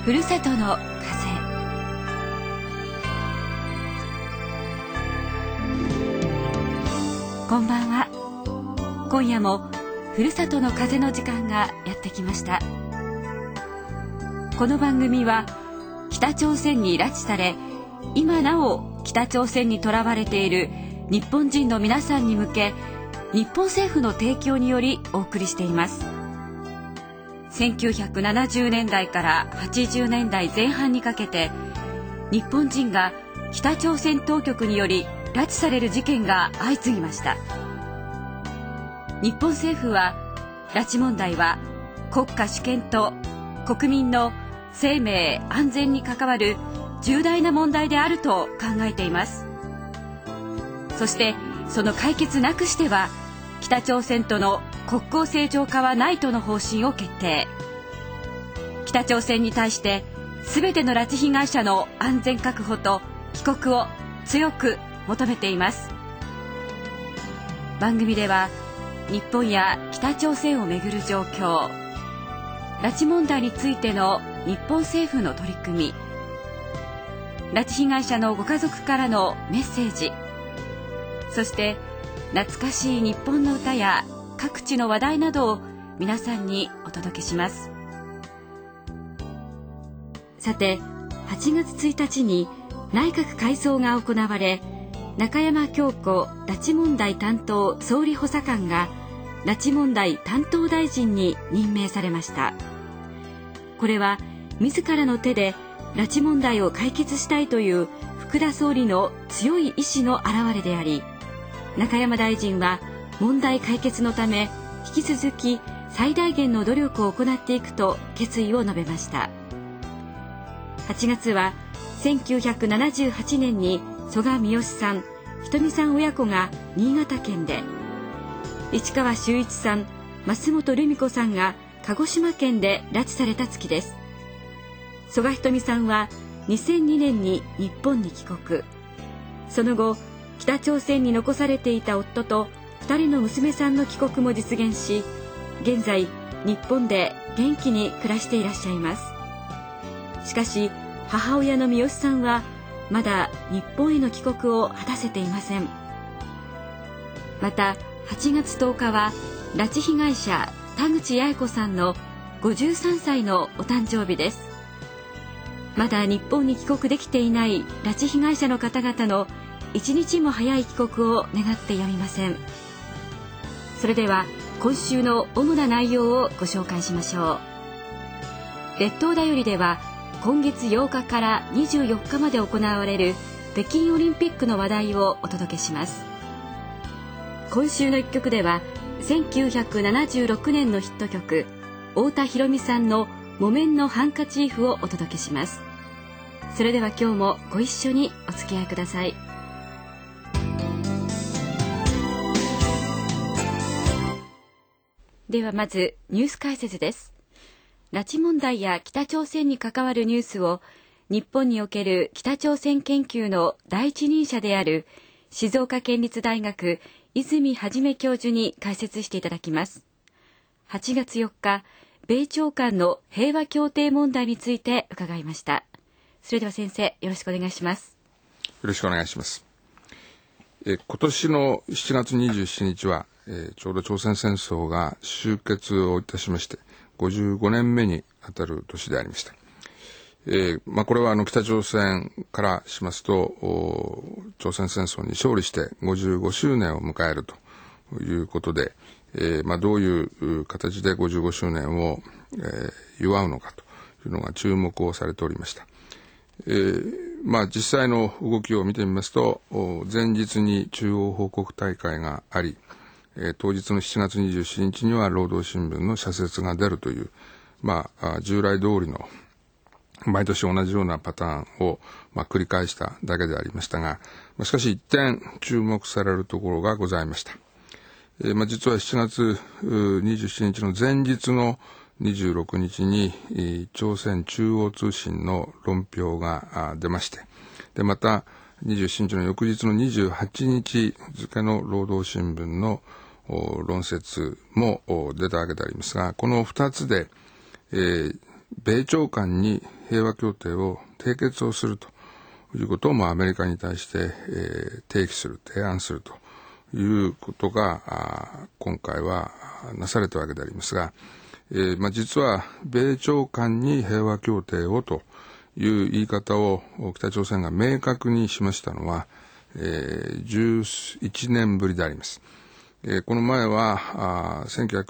ふるさとの風。こんばんは。今夜もふるさとの風の時間がやってきました。この番組は北朝鮮に拉致され、今なお北朝鮮にとらわれている日本人の皆さんに向け、日本政府の提供によりお送りしています。1970年代から80年代前半にかけて、日本人が北朝鮮当局により拉致される事件が相次ぎました。日本政府は、拉致問題は国家主権と国民の生命安全に関わる重大な問題であると考えています。そしてその解決なくしては、北朝鮮との国交正常化はないとの方針を決定。北朝鮮に対して全ての拉致被害者の安全確保と帰国を強く求めています。番組では日本や北朝鮮をめぐる状況、拉致問題についての日本政府の取り組み、拉致被害者のご家族からのメッセージ、そして懐かしい日本の歌や各地の話題などを皆さんにお届けします。さて、8月1日に内閣改造が行われ、中山京子拉致問題担当総理補佐官が拉致問題担当大臣に任命されました。これは自らの手で拉致問題を解決したいという福田総理の強い意志の表れであり、中山大臣は問題解決のため引き続き最大限の努力を行っていくと決意を述べました。8月は1978年に曽我三好さん、ひとみさん親子が新潟県で、市川修一さん、増本留美子さんが鹿児島県で拉致された月です。曽我ひとみさんは2002年に日本に帰国。その後、北朝鮮に残されていた夫と2人の娘さんの帰国も実現し、現在日本で元気に暮らしていらっしゃいます。しかし母親の三好さんはまだ日本への帰国を果たせていません。また8月10日は拉致被害者田口八重子さんの53歳のお誕生日です。まだ日本に帰国できていない拉致被害者の方々の一日も早い帰国を願ってやみません。それでは今週の主な内容をご紹介しましょう。列島だよりでは今月8日から24日まで行われる北京オリンピックの話題をお届けします。今週の一曲では1976年のヒット曲、太田裕美さんの木綿のハンカチーフをお届けします。それでは今日もご一緒にお付き合いください。ではまずニュース解説です。拉致問題や北朝鮮に関わるニュースを日本における北朝鮮研究の第一人者である静岡県立大学泉元教授に解説していただきます。8月4日、米朝間の平和協定問題について伺いました。それでは先生、よろしくお願いします。 よろしくお願いします。今年の7月27日は、ちょうど朝鮮戦争が終結をいたしまして55年目にあたる年でありました。これは北朝鮮からしますと朝鮮戦争に勝利して55周年を迎えるということで、どういう形で55周年を、祝うのかというのが注目をされておりました。実際の動きを見てみますと、前日に中央報告大会があり、当日の7月27日には労働新聞の社説が出るという、従来通りの毎年同じようなパターンを、繰り返しただけでありましたが、しかし一点注目されるところがございました。実は7月27日の前日の26日に朝鮮中央通信の論評が出まして、でまた27日の翌日の28日付の労働新聞の論説も出たわけでありますが、この2つで、 米朝間に平和協定を締結をするということをアメリカに対して、提案するということが今回はなされたわけでありますが、実は米朝間に平和協定をという言い方を北朝鮮が明確にしましたのは、11年ぶりであります。この前は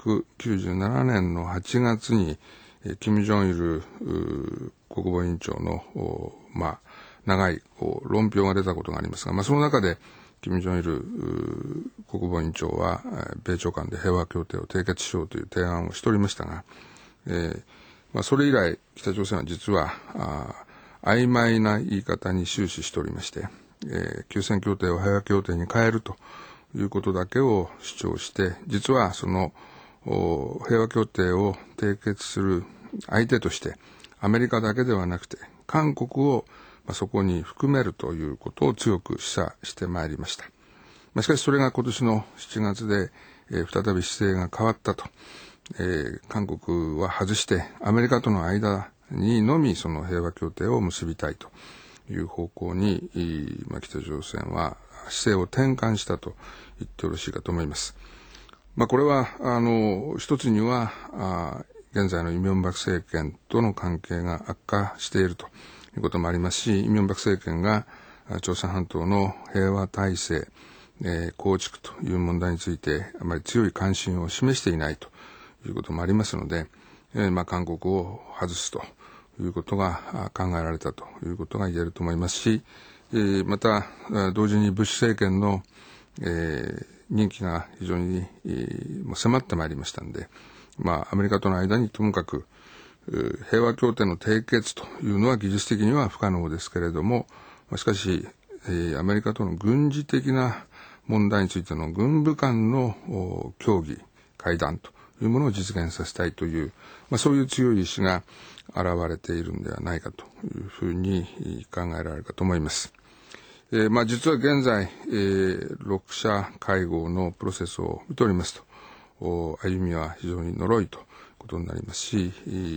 1997年の8月に金正日国防委員長の長い論評が出たことがありますが、その中で金正日国防委員長は米朝間で平和協定を締結しようという提案をしておりましたが、それ以来北朝鮮は実は曖昧な言い方に終始しておりまして、休戦協定を平和協定に変えるということだけを主張して、実はその平和協定を締結する相手としてアメリカだけではなくて韓国をそこに含めるということを強く示唆してまいりました。しかしそれが今年の7月で、再び姿勢が変わったと、韓国は外してアメリカとの間にのみその平和協定を結びたいという方向に、北朝鮮は姿勢を転換したと言ってよろしいかと思います。これは一つには現在のイ・ミョンバク政権との関係が悪化しているということもありますし、イ・ミョンバク政権が朝鮮半島の平和体制、構築という問題についてあまり強い関心を示していないということもありますので、韓国を外すということが考えられたということが言えると思いますし、また同時にブッシュ政権の、任期が非常に、迫ってまいりましたので、アメリカとの間にともかく平和協定の締結というのは技術的には不可能ですけれども、しかし、アメリカとの軍事的な問題についての軍部間の協議、会談というものを実現させたいという、そういう強い意志が現れているのではないかというふうに考えられるかと思います。実は現在、6者会合のプロセスを見ておりますと、歩みは非常にのろいということになりますし、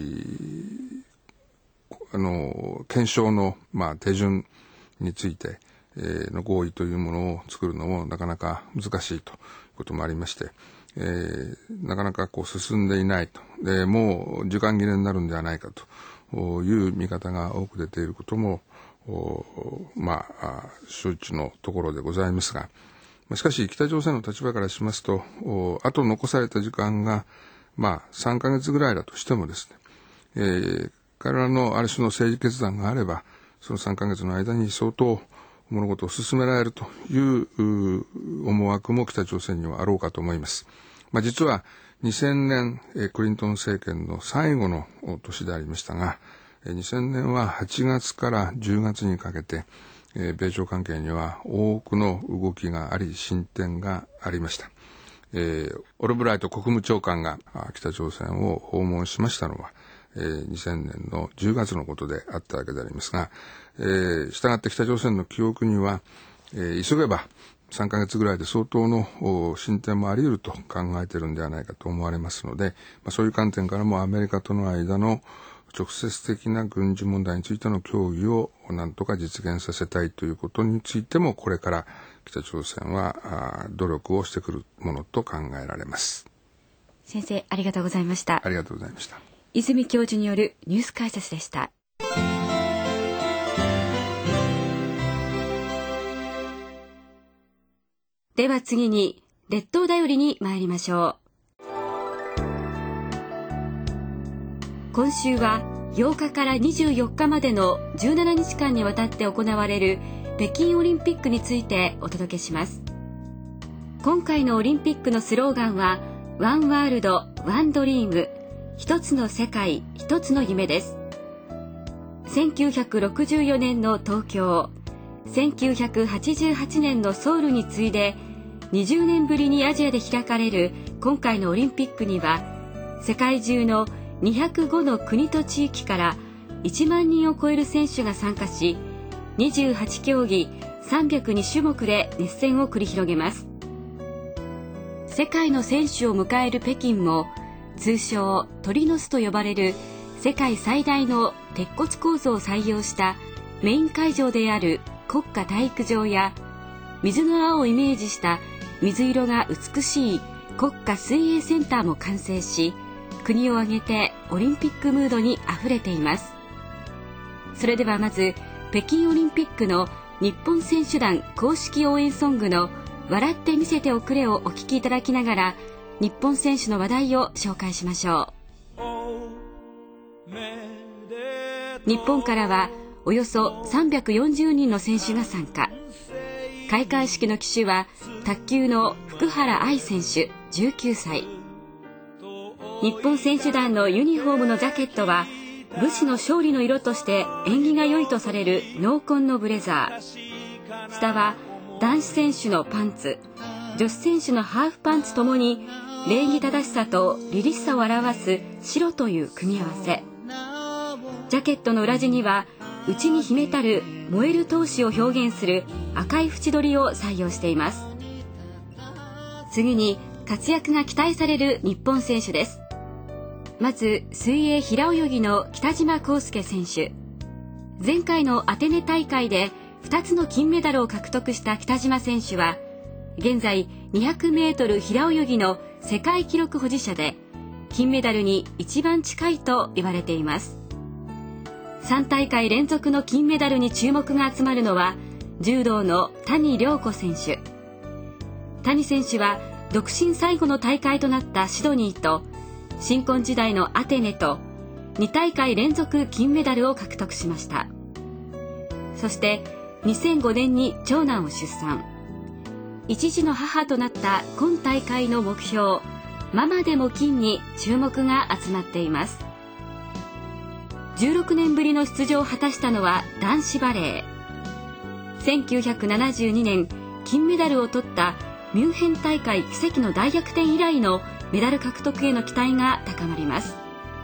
検証の、手順について、の合意というものを作るのもなかなか難しいということもありまして、なかなか進んでいないと。で、もう時間切れになるんではないかという見方が多く出ていることも、周知のところでございますが、しかし北朝鮮の立場からしますと、あと残された時間が、3ヶ月ぐらいだとしてもですね、彼らのある種の政治決断があれば、その3ヶ月の間に相当物事を進められるという思惑も北朝鮮にはあろうかと思います。実は2000年クリントン政権の最後の年でありましたが、2000年は8月から10月にかけて、米朝関係には多くの動きがあり、進展がありました。オルブライト国務長官が北朝鮮を訪問しましたのは、2000年の10月のことであったわけでありますが、したがって北朝鮮の記憶には、急げば3ヶ月ぐらいで相当の進展もあり得ると考えているのではないかと思われますので、そういう観点からもアメリカとの間の直接的な軍事問題についての協議を何とか実現させたいということについても、これから北朝鮮は努力をしてくるものと考えられます。 先生、ありがとうございました。 ありがとうございました。 泉教授によるニュース解説でした。では次に列島だよりに参りましょう。今週は8日から24日までの17日間にわたって行われる北京オリンピックについてお届けします。今回のオリンピックのスローガンはワンワールドワンドリーム、一つの世界一つの夢です。1964年の東京、1988年のソウルに次いで20年ぶりにアジアで開かれる今回のオリンピックには、世界中の205の国と地域から1万人を超える選手が参加し、28競技302種目で熱戦を繰り広げます。世界の選手を迎える北京も、通称鳥の巣と呼ばれる世界最大の鉄骨構造を採用したメイン会場である国家体育場や、水の青をイメージした水色が美しい国家水泳センターも完成し、国を挙げてオリンピックムードにあふれています。それではまず、北京オリンピックの日本選手団公式応援ソングの笑って見せておくれをお聴きいただきながら、日本選手の話題を紹介しましょう。日本からはおよそ340人の選手が参加。開会式の旗手は卓球の福原愛選手19歳。日本選手団のユニフォームのジャケットは武士の勝利の色として縁起が良いとされる濃紺のブレザー。下は男子選手のパンツ、女子選手のハーフパンツともに礼儀正しさと凛々しさを表す白という組み合わせ。ジャケットの裏地には内に秘めたる燃える闘志を表現する赤い縁取りを採用しています。次に活躍が期待される日本選手です。まず水泳平泳ぎの北島康介選手。前回のアテネ大会で2つの金メダルを獲得した北島選手は、現在200メートル平泳ぎの世界記録保持者で、金メダルに一番近いと言われています。3大会連続の金メダルに注目が集まるのは柔道の谷亮子選手。谷選手は独身最後の大会となったシドニーと新婚時代のアテネと2大会連続金メダルを獲得しました。そして2005年に長男を出産。一児の母となった今大会の目標、ママでも金に注目が集まっています。16年ぶりの出場を果たしたのは男子バレー。1972年金メダルを取ったミュンヘン大会奇跡の大逆転以来のメダル獲得への期待が高まります。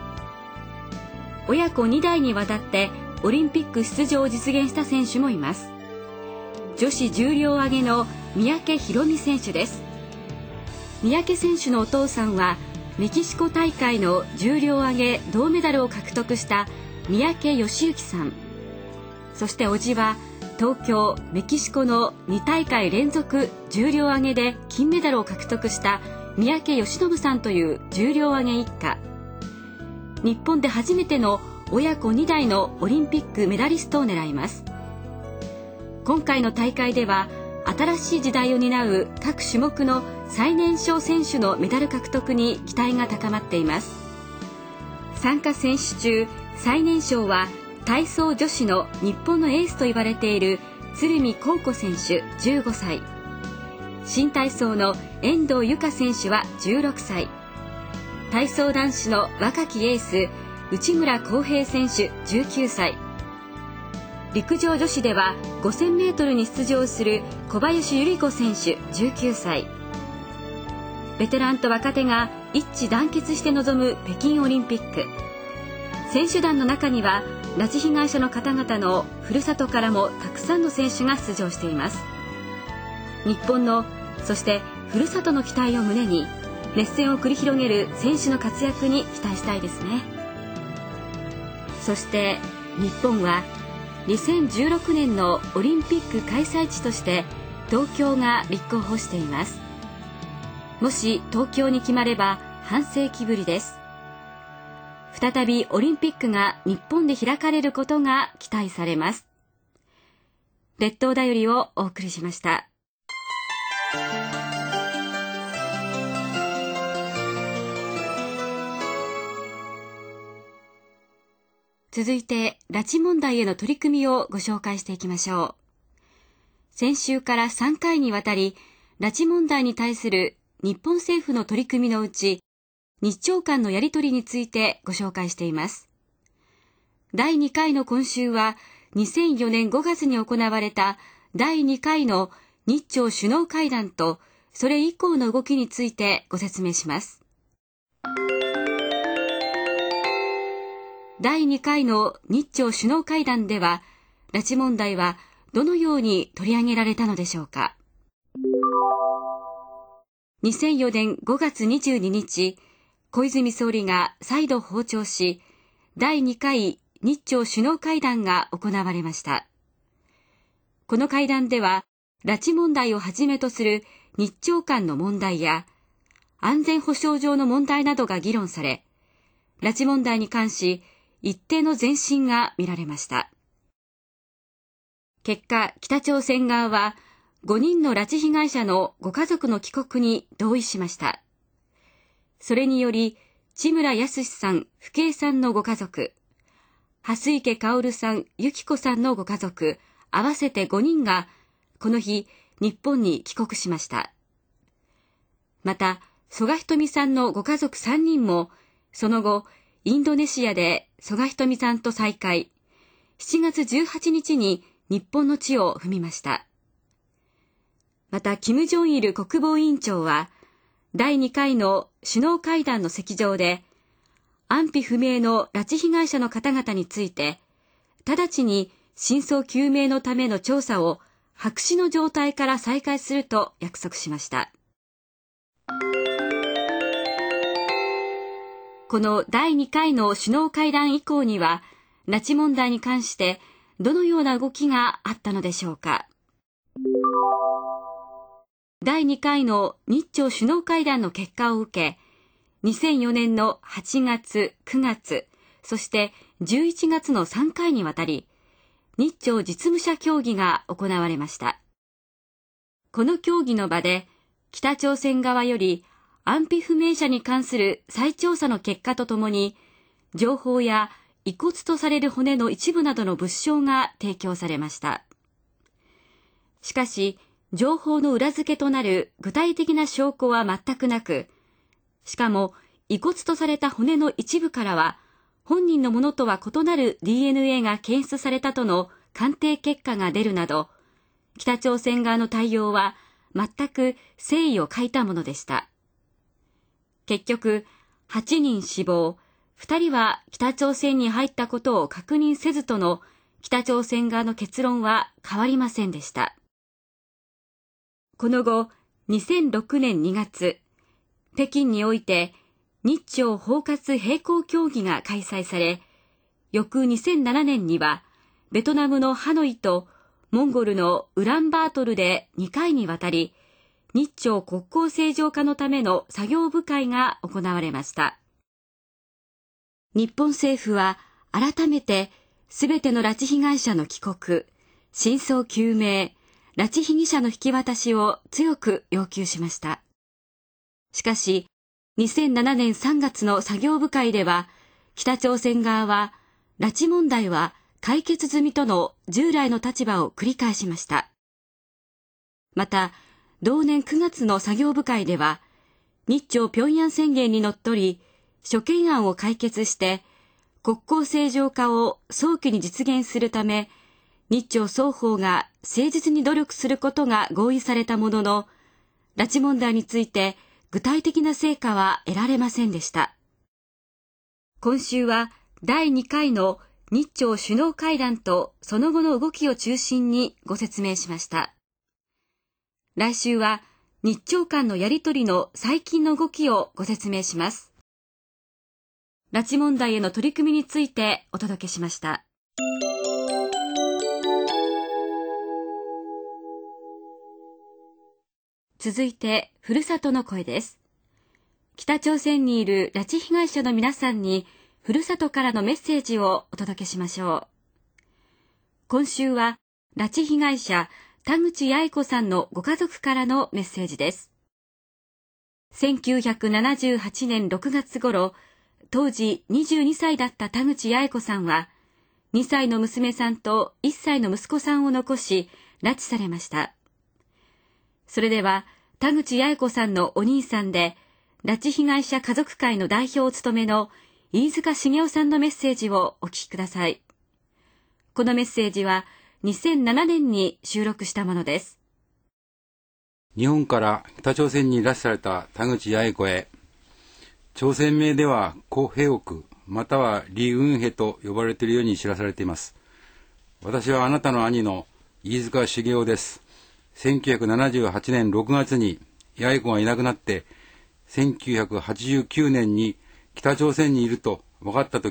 親子2代にわたってオリンピック出場を実現した選手もいます。女子重量挙げの三宅宏実選手です。三宅選手のお父さんはメキシコ大会の重量挙げ銅メダルを獲得した三宅義行さん。そして叔父は東京、メキシコの2大会連続重量挙げで金メダルを獲得した三宅義信さんという重量挙げ一家。日本で初めての親子2代のオリンピックメダリストを狙います。今回の大会では新しい時代を担う各種目の最年少選手のメダル獲得に期待が高まっています。参加選手中最年少は体操女子の日本のエースと言われている鶴見虹子選手15歳。新体操の遠藤由香選手は16歳。体操男子の若きエース内村航平選手19歳。陸上女子では5000メートルに出場する小林由里子選手19歳。ベテランと若手が一致団結して臨む北京オリンピック。選手団の中には拉致被害者の方々のふるさとからもたくさんの選手が出場しています。日本の、そしてふるさとの期待を胸に熱戦を繰り広げる選手の活躍に期待したいですね。そして日本は2016年のオリンピック開催地として東京が立候補しています。もし東京に決まれば半世紀ぶりです。再びオリンピックが日本で開かれることが期待されます。列島だよりをお送りしました。続いて拉致問題への取り組みをご紹介していきましょう。先週から3回にわたり拉致問題に対する日本政府の取り組みのうち、日朝間のやり取りについてご紹介しています。第2回の今週は2004年5月に行われた第2回の日朝首脳会談とそれ以降の動きについてご説明します。第2回の日朝首脳会談では、拉致問題はどのように取り上げられたのでしょうか。2004年5月22日、小泉総理が再度訪朝し、 第2回日朝首脳会談が行われました。この会談では、拉致問題をはじめとする日朝間の問題や、安全保障上の問題などが議論され、拉致問題に関し、一定の前進が見られました。結果、北朝鮮側は、5人の拉致被害者のご家族の帰国に同意しました。それにより、地村保さん、父兄さんのご家族、蓮池薫さん、由紀子さんのご家族、合わせて5人が、この日、日本に帰国しました。また、曽我ひとみさんのご家族3人も、その後、インドネシアで曽我ひとみさんと再会、7月18日に日本の地を踏みました。また、金正日国防委員長は、第2回の首脳会談の席上で、安否不明の拉致被害者の方々について、直ちに真相究明のための調査を白紙の状態から再開すると約束しました。この第2回の首脳会談以降には、拉致問題に関してどのような動きがあったのでしょうか。第2回の日朝首脳会談の結果を受け、2004年の8月、9月、そして11月の3回にわたり、日朝実務者協議が行われました。この協議の場で、北朝鮮側より安否不明者に関する再調査の結果とともに、情報や遺骨とされる骨の一部などの物証が提供されました。しかし、情報の裏付けとなる具体的な証拠は全くなく、しかも遺骨とされた骨の一部からは、本人のものとは異なる DNA が検出されたとの鑑定結果が出るなど、北朝鮮側の対応は全く誠意を欠いたものでした。結局、8人死亡、2人は北朝鮮に入ったことを確認せずとの北朝鮮側の結論は変わりませんでした。この後、2006年2月、北京において日朝包括並行協議が開催され、翌2007年にはベトナムのハノイとモンゴルのウランバートルで2回にわたり、日朝国交正常化のための作業部会が行われました。日本政府は改めてすべての拉致被害者の帰国、真相究明、拉致被疑者の引き渡しを強く要求しました。しかし、2007年3月の作業部会では、北朝鮮側は、拉致問題は解決済みとの従来の立場を繰り返しました。また、同年9月の作業部会では、日朝平壌宣言にのっとり、諸懸案を解決して、国交正常化を早期に実現するため、日朝双方が誠実に努力することが合意されたものの、拉致問題について具体的な成果は得られませんでした。今週は第2回の日朝首脳会談とその後の動きを中心にご説明しました。来週は日朝間のやりとりの最近の動きをご説明します。拉致問題への取り組みについてお届けしました。続いて、ふるさとの声です。北朝鮮にいる拉致被害者の皆さんに、ふるさとからのメッセージをお届けしましょう。今週は、拉致被害者、田口八重子さんのご家族からのメッセージです。1978年6月頃、当時22歳だった田口八重子さんは、2歳の娘さんと1歳の息子さんを残し、拉致されました。それでは、田口八重子さんのお兄さんで、拉致被害者家族会の代表を務めの飯塚茂雄さんのメッセージをお聞きください。このメッセージは2007年に収録したものです。 日本から北朝鮮に拉致された田口八重子へ、朝鮮名ではコ・ヘオクまたはリ・ウンヘと呼ばれているように知らされています。私はあなたの兄の飯塚茂雄です。1978年6月に八重子がいなくなって、1989年に北朝鮮にいると分かったとき、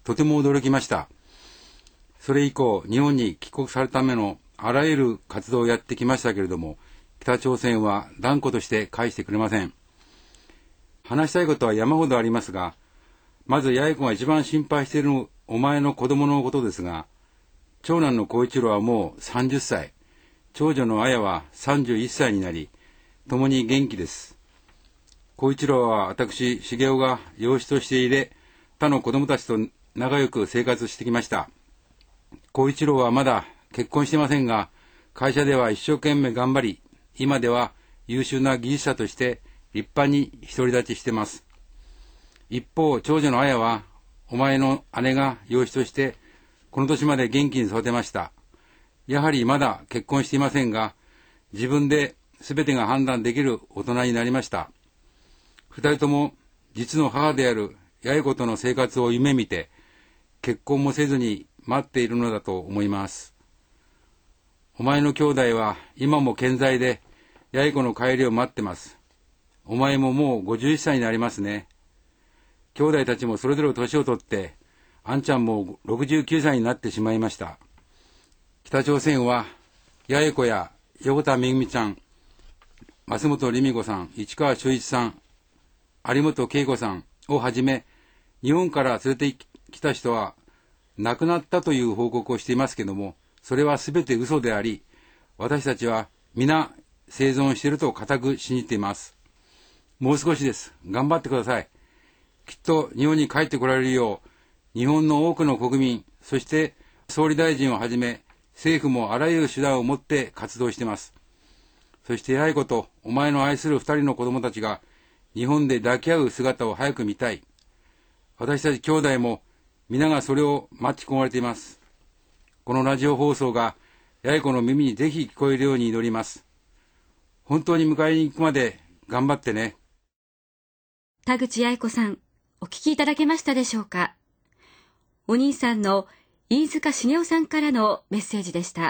とても驚きました。それ以降、日本に帰国されるためのあらゆる活動をやってきましたけれども、北朝鮮は断固として返してくれません。話したいことは山ほどありますが、まず八重子が一番心配しているお前の子供のことですが、長男の孝一郎はもう30歳、長女の綾は31歳になり、共に元気です。孝一郎は私、茂雄が養子として入れ、他の子供たちと仲良く生活してきました。孝一郎はまだ結婚してませんが、会社では一生懸命頑張り、今では優秀な技術者として立派に独り立ちしてます。一方、長女の綾は、お前の姉が養子として、この年まで元気に育てました。やはりまだ結婚していませんが、自分で全てが判断できる大人になりました。二人とも実の母である八重子との生活を夢見て、結婚もせずに待っているのだと思います。お前の兄弟は今も健在で、八重子の帰りを待ってます。お前ももう51歳になりますね。兄弟たちもそれぞれ年を取って、あんちゃんも69歳になってしまいました。北朝鮮は、八重子や横田めぐみちゃん、増本里美子さん、市川修一さん、有本恵子さんをはじめ、日本から連れてきた人は亡くなったという報告をしていますけども、それは全て嘘であり、私たちは皆生存していると固く信じています。もう少しです。頑張ってください。きっと日本に帰ってこられるよう、日本の多くの国民、そして総理大臣をはじめ、政府もあらゆる手段を持って活動しています。そして八重子とお前の愛する二人の子供たちが日本で抱き合う姿を早く見たい。私たち兄弟も皆がそれを待ち焦がれています。このラジオ放送が八重子の耳にぜひ聞こえるように祈ります。本当に迎えに行くまで頑張ってね。 田口八重子さん、お聞きいただけましたでしょうか。お兄さんの飯塚茂雄さんからのメッセージでした。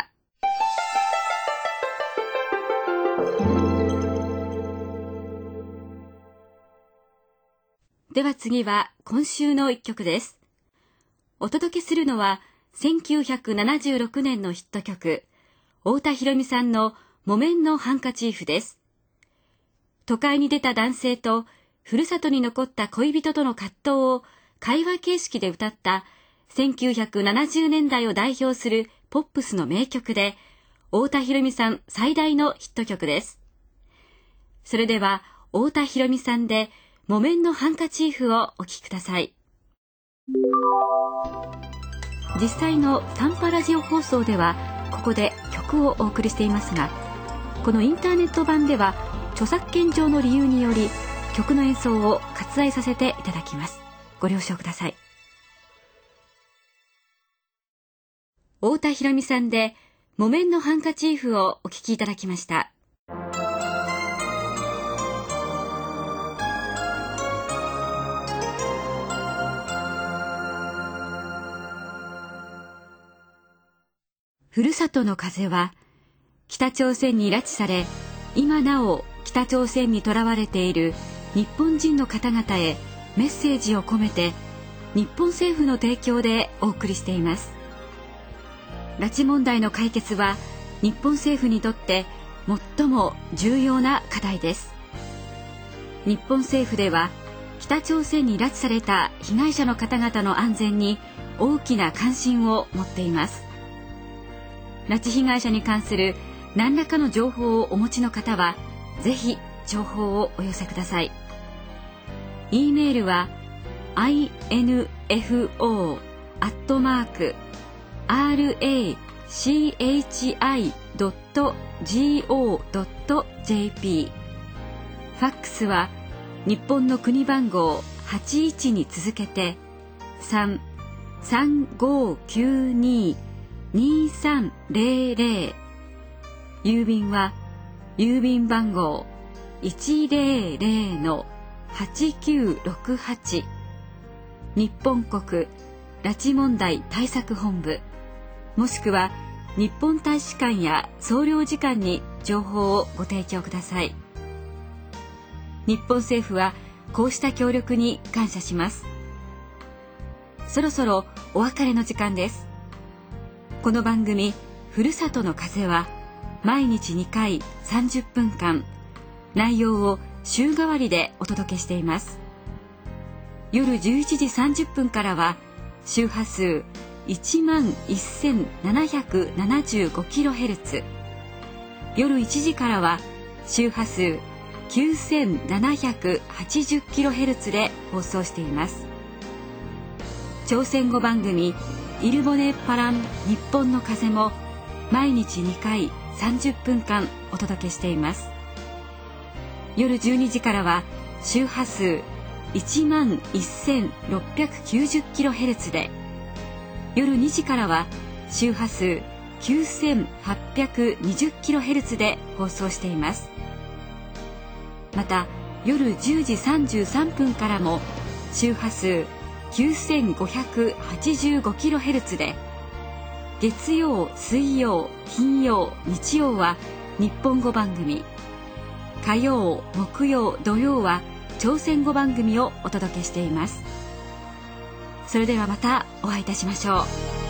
では次は今週の一曲です。お届けするのは1976年のヒット曲、太田裕美さんの木綿のハンカチーフです。都会に出た男性とふるさとに残った恋人との葛藤を会話形式で歌った1970年代を代表するポップスの名曲で、太田裕美さん最大のヒット曲です。それでは太田裕美さんで木綿のハンカチーフをお聴きください。実際の短波ラジオ放送ではここで曲をお送りしていますが、このインターネット版では著作権上の理由により曲の演奏を割愛させていただきます。ご了承ください。太田裕美さんで木綿のハンカチーフをお聴きいただきました。ふるさとの風は北朝鮮に拉致され、今なお北朝鮮に囚われている日本人の方々へメッセージを込めて、日本政府の提供でお送りしています。拉致問題の解決は日本政府にとって最も重要な課題です。日本政府では北朝鮮に拉致された被害者の方々の安全に大きな関心を持っています。拉致被害者に関する何らかの情報をお持ちの方は、ぜひ情報をお寄せください。e メールは info@rachi.go.jp、 ファックスは日本の国番号81に続けて 3-3592-2300、郵便は郵便番号 100-8968、 日本国拉致問題対策本部、もしくは日本大使館や総領事館に情報をご提供ください。日本政府はこうした協力に感謝します。 そろそろお別れの時間です。この番組ふるさとの風は毎日2回30分間、内容を週替わりでお届けしています。夜11時30分からは周波数 11,775kHz、 夜1時からは周波数 9,780kHz で放送しています。朝鮮語番組イルボネパラン日本の風も毎日2回30分間お届けしています。夜12時からは周波数 11,690kHz で、夜2時からは周波数 9,820kHz で放送しています。また夜10時33分からも周波数 9,585kHz で、月曜、水曜、金曜、日曜は日本語番組、火曜、木曜、土曜は朝鮮語番組をお届けしています。それではまたお会いいたしましょう。